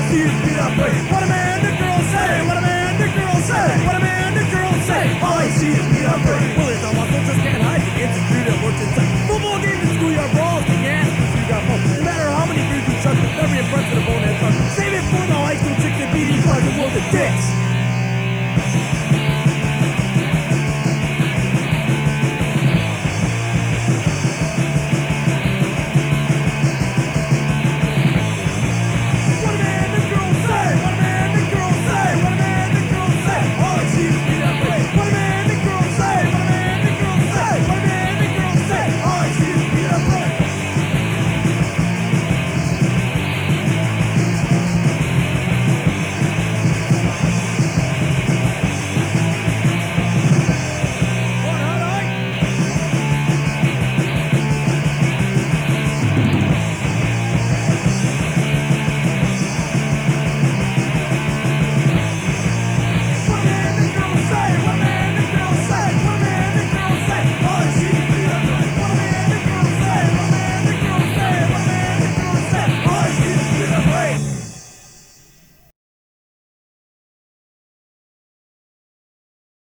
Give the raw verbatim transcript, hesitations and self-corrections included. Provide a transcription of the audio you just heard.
see is beat up right. What a man, the girls say. What a man, the girls say. What a man, the girls say. All I see is beat up right. Bullets on muscle just can't hide. The insecurity that works inside. Football games and schoolyard brawls. The ass you got both. No matter how many beers you chuck, never impressed with a bonehead son. Save it for the high school chicks and B D cars and world of dicks.